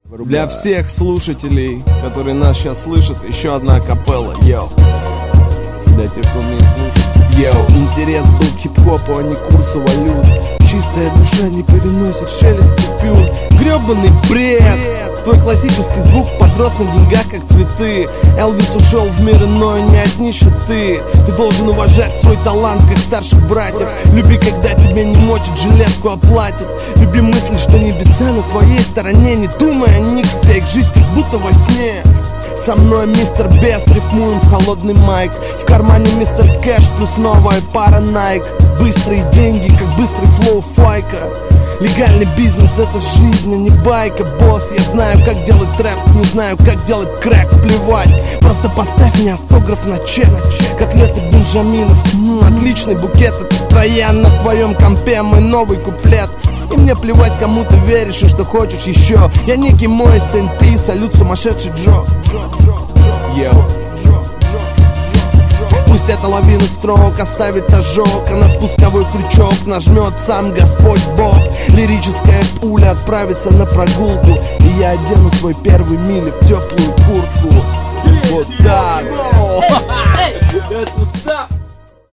Для всех слушателей, которые нас сейчас слышат, еще одна капелла, йоу. Для тех, кто умеет слушать, йоу. Интерес был к хип-хопу, а не курсу валют. Чистая душа не переносит шелест купюр. Гребаный бред, твой классический звук подрос на деньгах, как цветы. Элвис ушел в мир иной, не от нищеты. Ты должен уважать свой талант, как старших братьев. Люби, когда тебе не мочат, жилетку оплатят. Люби мысли, что небеса на твоей стороне. Не думай о них, вся их жизнь как будто во сне. Со мной мистер Бес, рифмуем в холодный майк. В кармане мистер Кэш плюс новая пара Nike. Быстрые деньги, как быстрый флоу Файка. Легальный бизнес — это жизнь, а не байка, босс. Я знаю, как делать трэп, не знаю, как делать крэк. Плевать, просто поставь мне автограф на чек. Котлеты Бенджаминов, отличный букет. Это троян на твоем компе, мой новый куплет. И мне плевать, кому ты веришь и что хочешь еще. Я некий мой СНП, салют сумасшедший Джо. Пусть эта лавина строк оставит ожог, а на спусковой крючок нажмет сам Господь Бог. Лирическая пуля отправится на прогулку, и я одену свой первый мили в теплую куртку. Вот так.